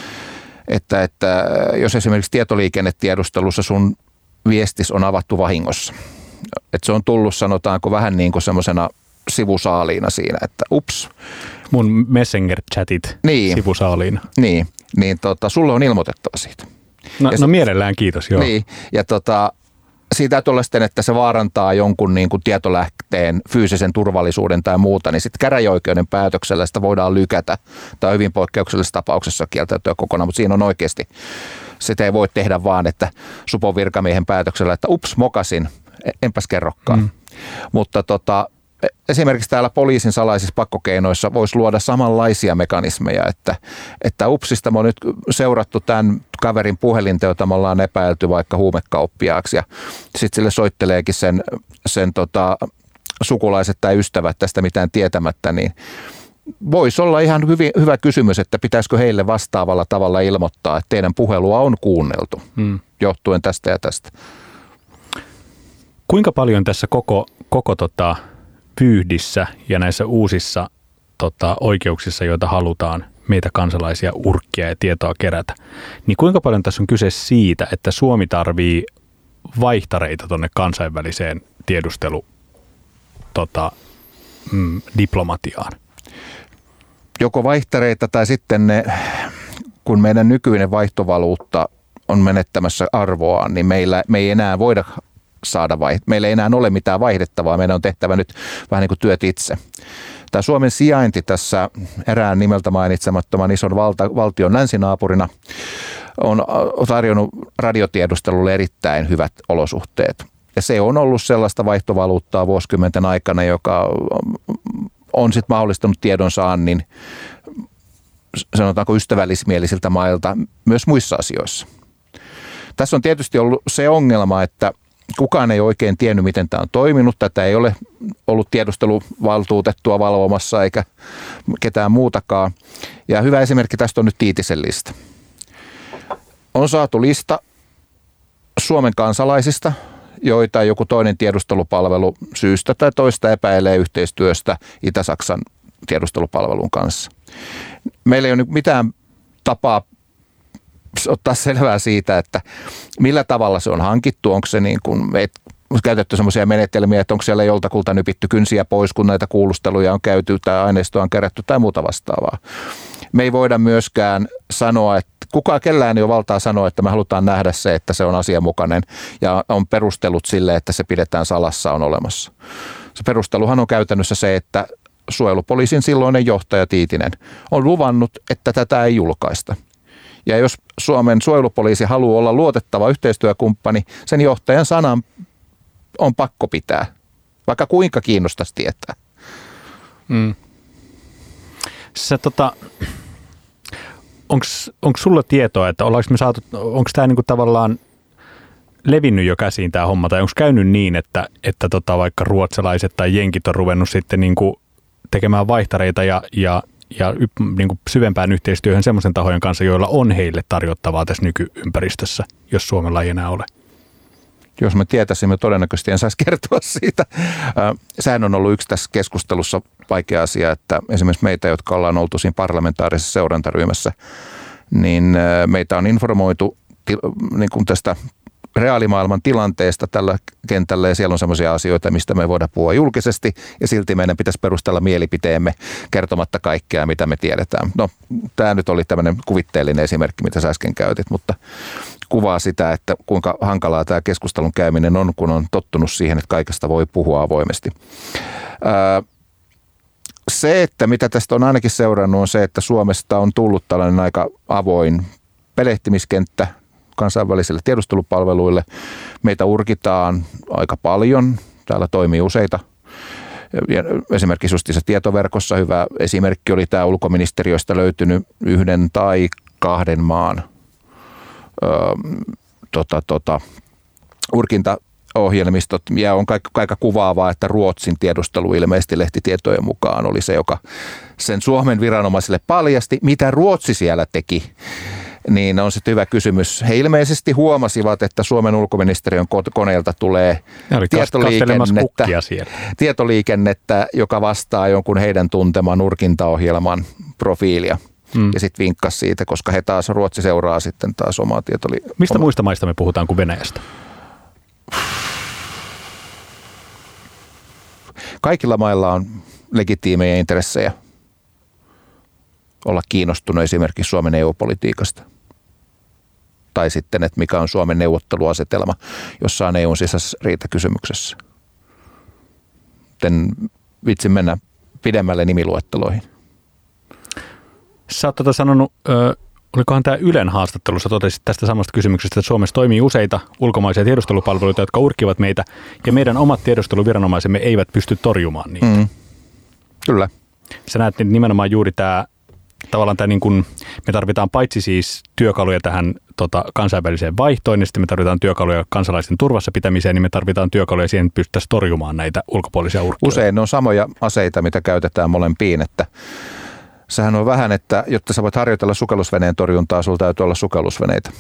että, että jos esimerkiksi tietoliikennetiedustelussa sun viestis on avattu vahingossa, että se on tullut sanotaanko vähän niin kuin semmoisena sivusaaliina siinä, että ups. Mun Messenger-chatit niin. sivusaaliina. Niin, niin tota, sulle on ilmoitettava siitä. No, no mielellään kiitos, joo. Niin, ja tota, siitä tulee sitten, että se vaarantaa jonkun niin kuin tietolähteen fyysisen turvallisuuden tai muuta, niin sitten käräjäoikeuden päätöksellä sitä voidaan lykätä tai hyvin poikkeuksellisessa tapauksessa kieltäytyä kokonaan, mutta siinä on oikeasti, sitä ei voi tehdä vaan, että supon virkamiehen päätöksellä, että ups, mokasin, enpäs kerrokaan. Mm. Mutta tota, esimerkiksi täällä poliisin salaisissa pakkokeinoissa voisi luoda samanlaisia mekanismeja, että, että upsista me on nyt seurattu tämän kaverin puhelinta, jota me ollaan epäilty vaikka huumekauppiaaksi ja sitten sille soitteleekin sen, sen tota, sukulaiset tai ystävät tästä mitään tietämättä, niin voisi olla ihan hyvin, hyvä kysymys, että pitäisikö heille vastaavalla tavalla ilmoittaa, että teidän puhelua on kuunneltu hmm. johtuen tästä ja tästä. Kuinka paljon tässä koko, koko tota vyyhdissä ja näissä uusissa tota, oikeuksissa, joita halutaan meitä kansalaisia urkkia ja tietoa kerätä, niin kuinka paljon tässä on kyse siitä, että Suomi tarvii vaihtareita tuonne kansainväliseen tiedustelu tota, mm, diplomatiaan? Joko vaihtareita tai sitten ne, kun meidän nykyinen vaihtovaluutta on menettämässä arvoaan, niin meillä, me ei enää voida saada vaiht- Meillä ei enää ole mitään vaihdettavaa, meidän on tehtävä nyt vähän niin kuin työt itse. Tämä Suomen sijainti tässä erään nimeltä mainitsemattoman ison valta, valtion länsinaapurina on tarjonnut radiotiedustelulle erittäin hyvät olosuhteet. Ja se on ollut sellaista vaihtovaluuttaa vuosikymmenten aikana, joka on sitten mahdollistanut tiedonsaannin, sanotaanko ystävällismielisiltä mailta, myös muissa asioissa. Tässä on tietysti ollut se ongelma, että kukaan ei oikein tiennyt, miten tämä on toiminut. Tätä ei ole ollut tiedusteluvaltuutettua valvomassa eikä ketään muutakaan. Ja hyvä esimerkki tästä on nyt Tiitisen lista. On saatu lista Suomen kansalaisista, joita joku toinen tiedustelupalvelu syystä tai toista epäilee yhteistyöstä Itä-Saksan tiedustelupalvelun kanssa. Meillä ei ole mitään tapaa ottaa selvää siitä, että millä tavalla se on hankittu, onko se niin kuin, et, käytetty semmoisia menetelmiä, että onko siellä joltakulta nypitty kynsiä pois, kun näitä kuulusteluja on käyty tai aineistoa on kerätty tai muuta vastaavaa. Me ei voida myöskään sanoa, että kukaan kellään ei ole valtaa sanoa, että me halutaan nähdä se, että se on asianmukainen ja on perustelut sille, että se pidetään salassa on olemassa. Se perusteluhan on käytännössä se, että suojelupoliisin silloinen johtaja Tiitinen on luvannut, että tätä ei julkaista. Ja jos Suomen suojelupoliisi haluaa olla luotettava yhteistyökumppani, sen johtajan sanan on pakko pitää, vaikka kuinka kiinnostaisi tietää. Mm. Se, tota, onko sulla tietoa, että me saatu, onko tämä niinku tavallaan levinnyt jo käsiin tämä homma, tai onko käynyt niin, että, että tota vaikka ruotsalaiset tai jenkit on ruvennut sitten niinku tekemään vaihtareita ja, ja, ja niin kuin syvempään yhteistyöhön semmoisen tahojen kanssa, joilla on heille tarjottavaa tässä nykyympäristössä, jos Suomella ei enää ole. Jos me tietäisimme, todennäköisesti en saisi kertoa siitä. Sehän on ollut yksi tässä keskustelussa vaikea asia, että esimerkiksi meitä, jotka ollaan oltu siinä parlamentaarisessa seurantaryhmässä, niin meitä on informoitu niin kuin tästä reaalimaailman tilanteesta tällä kentällä, ja siellä on sellaisia asioita, mistä me voidaan puhua julkisesti, ja silti meidän pitäisi perustella mielipiteemme kertomatta kaikkea, mitä me tiedetään. No, tämä nyt oli tämmöinen kuvitteellinen esimerkki, mitä sä äsken käytit, mutta kuvaa sitä, että kuinka hankalaa tämä keskustelun käyminen on, kun on tottunut siihen, että kaikesta voi puhua avoimesti. Ää, se, että mitä tästä on ainakin seurannut, on se, että Suomesta on tullut tällainen aika avoin pelehtimiskenttä kansainvälisille tiedustelupalveluille. Meitä urkitaan aika paljon. Täällä toimii useita. Esimerkiksi just se tietoverkossa hyvä esimerkki oli tämä ulkoministeriöstä löytynyt yhden tai kahden maan öö, tota, tota, urkintaohjelmistot. Ja on aika kuvaavaa, että Ruotsin tiedustelu ilmeisesti lehtitietojen mukaan oli se, joka sen Suomen viranomaisille paljasti, mitä Ruotsi siellä teki. Niin on sitten hyvä kysymys. He ilmeisesti huomasivat, että Suomen ulkoministeriön koneelta tulee tietoliikennettä, tietoliikennettä, joka vastaa jonkun heidän tunteman urkintaohjelman profiilia. Mm. Ja sitten vinkkasi siitä, koska he taas, Ruotsi seuraa sitten taas omaa tietoliikennettä. Mistä oma... muista maista me puhutaan kuin Venäjästä? Kaikilla mailla on legitiimejä intressejä olla kiinnostunut esimerkiksi Suomen E U-politiikasta. Tai sitten, että mikä on Suomen neuvotteluasetelma jossain E U:n sisäisessä riitakysymyksessä. En vitsi mennä pidemmälle nimiluetteloihin. Sä oot tota sanonut, ö, olikohan tämä Ylen haastattelussa, totesit tästä samasta kysymyksestä, että Suomessa toimii useita ulkomaisia tiedustelupalveluita, jotka urkkivat meitä, ja meidän omat tiedusteluviranomaisemme eivät pysty torjumaan niitä. Mm. Kyllä. Sä näet nimenomaan juuri tämä, tavallaan tämä niin kuin, me tarvitaan paitsi siis työkaluja tähän tota, kansainväliseen vaihtoon, ja sitten me tarvitaan työkaluja kansalaisten turvassa pitämiseen, niin me tarvitaan työkaluja siihen, että pystyttäisiin torjumaan näitä ulkopuolisia urkkijoita. Usein ne on samoja aseita, mitä käytetään molempiin, että sehän on vähän, että jotta sä voit harjoitella sukellusveneen torjuntaa, sulla täytyy olla sukellusveneitä.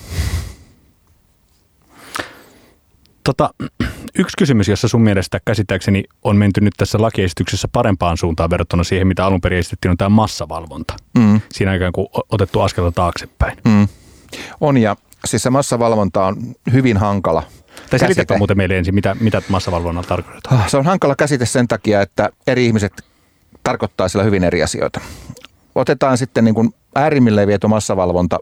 Tota, yksi kysymys, jossa sun mielestä käsittääkseni on menty nyt tässä lakiesityksessä parempaan suuntaan verrattuna siihen, mitä alun perin esitettiin, on tämä massavalvonta. Mm. Siinä on ikään kuin otettu askelta taaksepäin. Mm. On, ja siis se massavalvonta on hyvin hankala Tai selitäpä muuten meille ensin, mitä, mitä massavalvonnalla tarkoitetaan. Se on hankala käsite sen takia, että eri ihmiset tarkoittaa sillä hyvin eri asioita. Otetaan sitten niin kuin äärimmilleen viety massavalvonta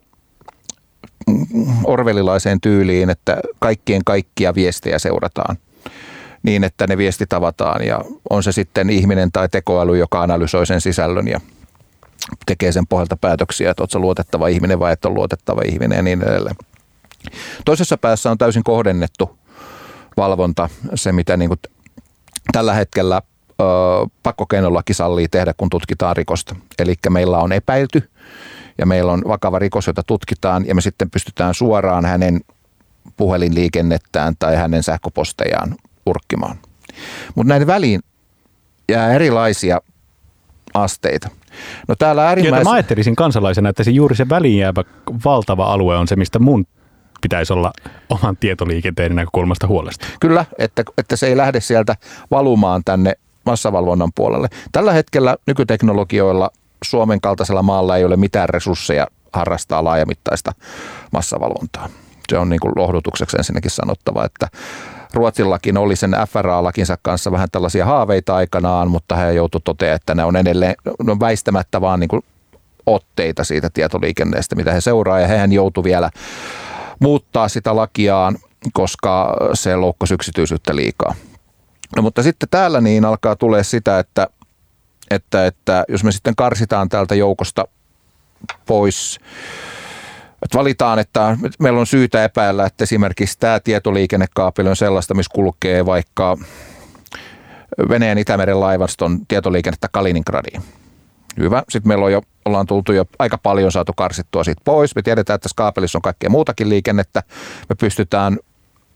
orwellilaiseen tyyliin, että kaikkien kaikkia viestejä seurataan niin, että ne viestit avataan ja on se sitten ihminen tai tekoäly, joka analysoi sen sisällön ja tekee sen pohjalta päätöksiä, että oletko sä luotettava ihminen vai et ole luotettava ihminen ja niin edelleen. Toisessa päässä on täysin kohdennettu valvonta, se mitä niin kuin tällä hetkellä ö, pakkokeinolaki sallii tehdä, kun tutkitaan rikosta. Eli meillä on epäilty ja meillä on vakava rikos, jota tutkitaan ja me sitten pystytään suoraan hänen puhelinliikennettään tai hänen sähköpostejaan urkkimaan. Mutta näiden väliin jää erilaisia asteita. No täällä äärimmäis... Joita mä ajattelisin kansalaisena, että se juuri se väliin jäävä valtava alue on se, mistä mun pitäisi olla oman tietoliikenteen näkökulmasta huolesta. Kyllä, että, että se ei lähde sieltä valumaan tänne massavalvonnan puolelle. Tällä hetkellä nykyteknologioilla Suomen kaltaisella maalla ei ole mitään resursseja harrastaa laajamittaista massavalvontaa. Se on niin kuin lohdutukseksi ensinnäkin sanottava, että Ruotsillakin oli sen F R A-lakinsa kanssa vähän tällaisia haaveita aikanaan, mutta he joutuivat toteamaan, että ne on edelleen ne on väistämättä vaan niin kuin otteita siitä tietoliikenteestä, mitä he seuraa, ja hehän joutui vielä muuttaa sitä lakiaan, koska se loukkasi yksityisyyttä liikaa. No, mutta sitten täällä niin alkaa tulee sitä, että, että, että jos me sitten karsitaan täältä joukosta pois, että valitaan, että meillä on syytä epäillä, että esimerkiksi tämä tietoliikennekaapeli on sellaista, missä kulkee vaikka Venäjän Itämeren laivaston tietoliikennettä Kaliningradiin. Hyvä. Sitten meillä on jo, ollaan tultu jo aika paljon saatu karsittua siitä pois. Me tiedetään, että tässä kaapelissa on kaikkea muutakin liikennettä. Me pystytään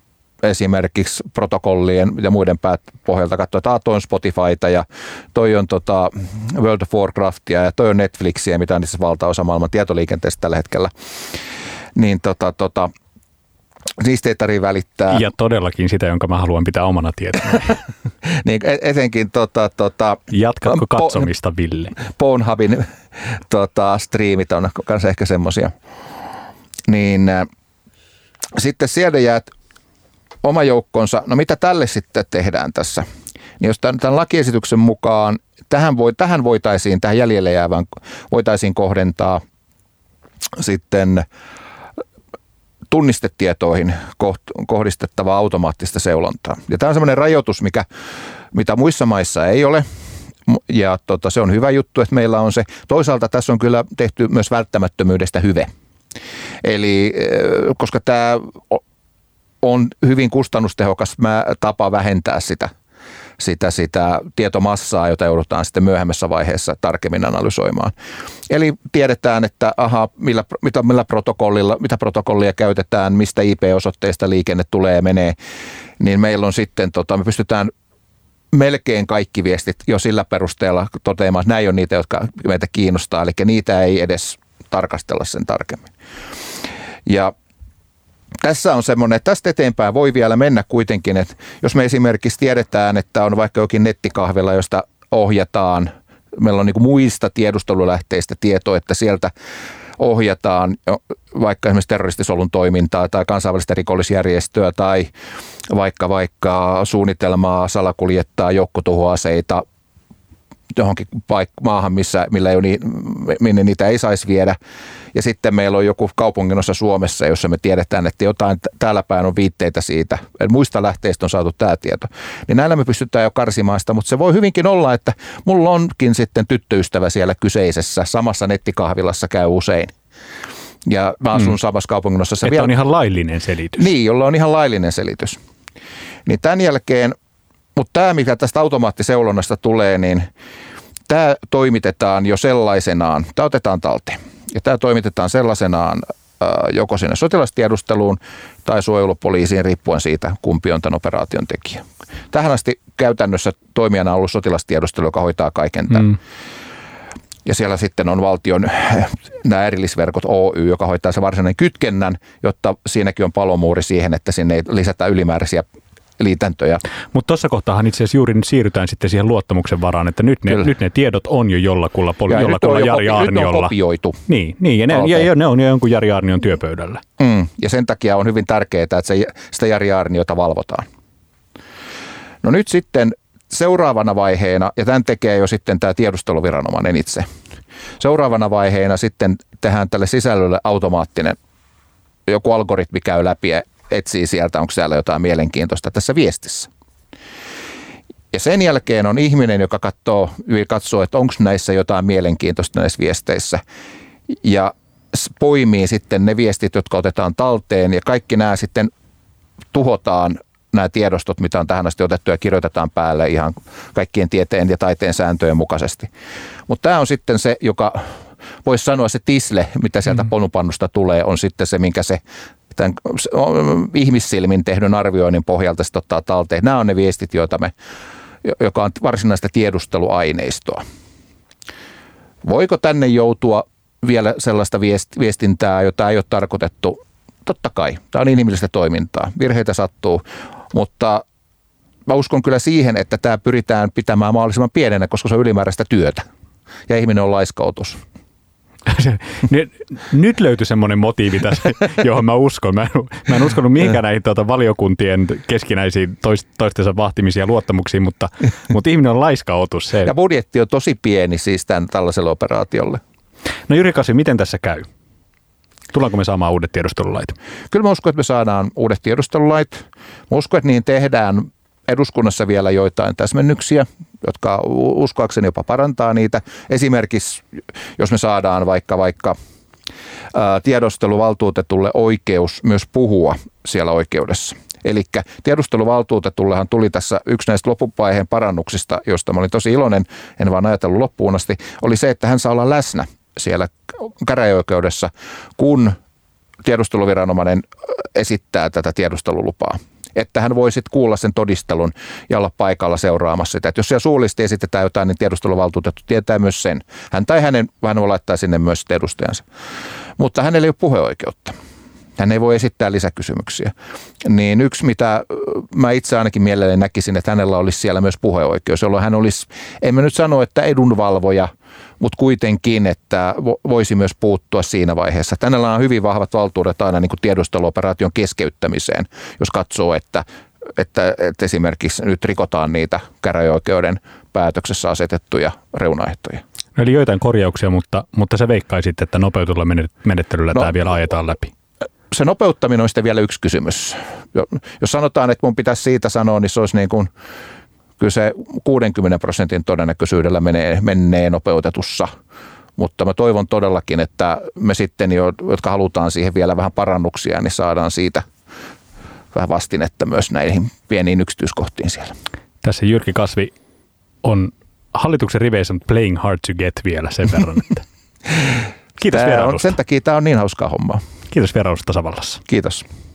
esimerkiksi protokollien ja muiden päät pohjalta katsoa, että toi on Spotifyta ja toi on tota World of Warcraftia ja toi on Netflixiä, mitä on itse valtaosa maailman tietoliikenteestä tällä hetkellä. Niin tota, tota, niistä ei tarvitse välittää. Ja todellakin sitä, jonka mä haluan pitää omana tietona. Niin, etenkin tota, tota, Jatkatko katsomista, po- Ville? Pornhubin tota, striimit on kanssa ehkä semmosia. Niin äh, sitten sieltä jäät oma joukkonsa. No mitä tälle sitten tehdään tässä? Niin jos tämän, tämän lakiesityksen mukaan tähän, voi, tähän voitaisiin, tähän jäljelle jäävään voitaisiin kohdentaa sitten tunnistetietoihin kohdistettavaa automaattista seulontaa. Ja tämä on semmoinen rajoitus, mikä, mitä muissa maissa ei ole. Ja tota, se on hyvä juttu, että meillä on se. Toisaalta tässä on kyllä tehty myös välttämättömyydestä hyve. Eli koska tämä on hyvin kustannustehokas tapa vähentää sitä, sitä, sitä tietomassaa, jota joudutaan sitten myöhemmässä vaiheessa tarkemmin analysoimaan. Eli tiedetään, että aha, millä, mitä, millä protokollilla, mitä protokollia käytetään, mistä I P-osoitteista liikenne tulee ja menee, niin meillä on sitten, tota, me pystytään melkein kaikki viestit jo sillä perusteella toteamaan, että näin on niitä, jotka meitä kiinnostaa, eli niitä ei edes tarkastella sen tarkemmin. Ja tässä on semmoinen, että tästä eteenpäin voi vielä mennä kuitenkin, että jos me esimerkiksi tiedetään, että on vaikka jokin nettikahvila, josta ohjataan, meillä on niin kuin muista tiedustelulähteistä tietoa, että sieltä ohjataan vaikka esimerkiksi terroristisolun toimintaa tai kansainvälistä rikollisjärjestöä tai vaikka, vaikka suunnitelmaa salakuljettaa joukkotuhoaseita johonkin paik- maahan, missä, millä ei ole niin, minne niitä ei saisi viedä. Ja sitten meillä on joku kaupunginossa Suomessa, jossa me tiedetään, että jotain täällä päin on viitteitä siitä. Muista lähteistä on saatu tämä tieto. Niin näillä me pystytään jo karsimaan sitä, mutta se voi hyvinkin olla, että mulla onkin sitten tyttöystävä siellä kyseisessä samassa nettikahvilassa käy usein. Ja mä asun hmm. samassa kaupunginosassa. Että vielä on ihan laillinen selitys. Niin, jolla on ihan laillinen selitys. Niin tämän jälkeen, mutta tämä mikä tästä automaattiseulonnasta tulee, niin tämä toimitetaan jo sellaisenaan. Tämä otetaan talteen. Ja tämä toimitetaan sellaisenaan joko sinne sotilastiedusteluun tai suojelupoliisiin riippuen siitä, kumpi on tämän operaation tekijä. Tähän asti käytännössä toimijana on ollut sotilastiedustelu, joka hoitaa kaiken tämän. Mm. Ja siellä sitten on valtion nämä erillisverkot Oy, joka hoitaa se varsinainen kytkennän, jotta siinäkin on palomuuri siihen, että sinne ei lisätä ylimääräisiä liitäntöjä. Mutta tuossa kohtaahan itse asiassa juuri nyt siirrytään sitten siihen luottamuksen varaan, että nyt ne, nyt ne tiedot on jo jollakulla, poli- jollakulla Jari Aarniolla. Nyt on kopioitu. Niin, niin ja, ne, okay. ja, ja ne on jo jonkun Jari Aarnion työpöydällä. Mm, ja sen takia on hyvin tärkeää, että se, sitä Jari Aarniota valvotaan. No nyt sitten seuraavana vaiheena, ja tämän tekee jo sitten tämä tiedusteluviranomainen itse. Seuraavana vaiheena sitten tehdään tälle sisällölle automaattinen, joku algoritmi käy läpi ja etsii sieltä, onko siellä jotain mielenkiintoista tässä viestissä. Ja sen jälkeen on ihminen, joka katsoo, katsoo että onko näissä jotain mielenkiintoista näissä viesteissä. Ja poimii sitten ne viestit, jotka otetaan talteen ja kaikki nämä sitten tuhotaan, nämä tiedostot, mitä on tähän asti otettu ja kirjoitetaan päälle ihan kaikkien tieteen ja taiteen sääntöjen mukaisesti. Mutta tämä on sitten se, joka voisi sanoa se tisle, mitä sieltä ponupannusta tulee, on sitten se, minkä se tämän ihmissilmin tehdyn arvioinnin pohjalta sitten ottaa talteen. Nämä on ne viestit, joita me, joka on varsinaista tiedusteluaineistoa. Voiko tänne joutua vielä sellaista viestintää, jota ei ole tarkoitettu? Totta kai. Tämä on inhimillistä toimintaa. Virheitä sattuu, mutta mä uskon kyllä siihen, että tämä pyritään pitämään mahdollisimman pienenä, koska se on ylimääräistä työtä ja ihminen on laiskautus. Nyt, nyt löytyi semmoinen motiivi tässä, johon mä uskon. Mä en, mä en uskonut mihinkään näihin tuota, valiokuntien keskinäisiin tois, toistensa vahtimisiin ja luottamuksiin, mutta, mutta ihminen on laiskautus. Se. Ja budjetti on tosi pieni siis tämän tällaiselle operaatiolle. No Jyri Kasi, miten tässä käy? Tullaanko me saamaan uudet tiedustelulait? Kyllä mä uskon, että me saadaan uudet tiedustelulait. Mä uskon, että niin tehdään eduskunnassa vielä joitain täsmennyksiä, jotka uskoakseni jopa parantaa niitä. Esimerkiksi, jos me saadaan vaikka, vaikka ää, tiedusteluvaltuutetulle oikeus myös puhua siellä oikeudessa. Eli tiedusteluvaltuutetullehan tuli tässä yksi näistä loppuvaiheen parannuksista, josta mä olin tosi iloinen, en vaan ajatellut loppuun asti, oli se, että hän saa olla läsnä siellä käräjäoikeudessa, kun tiedusteluviranomainen esittää tätä tiedustelulupaa. että hän voi sitten kuulla sen todistelun ja olla paikalla seuraamassa sitä. Että jos siellä suullisesti esitetään jotain, niin tiedusteluvaltuutettu tietää myös sen. Hän tai hänen, hän voi laittaa sinne myös edustajansa. Mutta hänellä ei ole puheoikeutta. Hän ei voi esittää lisäkysymyksiä. Niin yksi, mitä mä itse ainakin mielelläni näkisin, että hänellä olisi siellä myös puheoikeus, jolloin hän olisi, en mä nyt sano, että edunvalvoja, mutta kuitenkin, että voisi myös puuttua siinä vaiheessa. Hänellä on hyvin vahvat valtuudet aina niin kuin tiedusteluoperaation keskeyttämiseen, jos katsoo, että, että, että esimerkiksi nyt rikotaan niitä käräjäoikeuden päätöksessä asetettuja reunaehtoja. No eli joitain korjauksia, mutta, mutta sä veikkaisit, että nopeutulla menettelyllä no, tämä vielä ajetaan läpi. Se nopeuttaminen on sitten vielä yksi kysymys. Jos sanotaan, että mun pitäisi siitä sanoa, niin se olisi niin kuin, kyllä se kuudenkymmenen prosentin todennäköisyydellä menee, menee nopeutetussa. Mutta mä toivon todellakin, että me sitten, jotka halutaan siihen vielä vähän parannuksia, niin saadaan siitä vähän vastinetta myös näihin pieniin yksityiskohtiin siellä. Tässä Jyrki Kasvi on hallituksen riveissä playing hard to get vielä sen verran, että kiitos vierailusta. Sen takia tämä on niin hauskaa hommaa. Kiitos vierailusta Tasavallassa. Kiitos.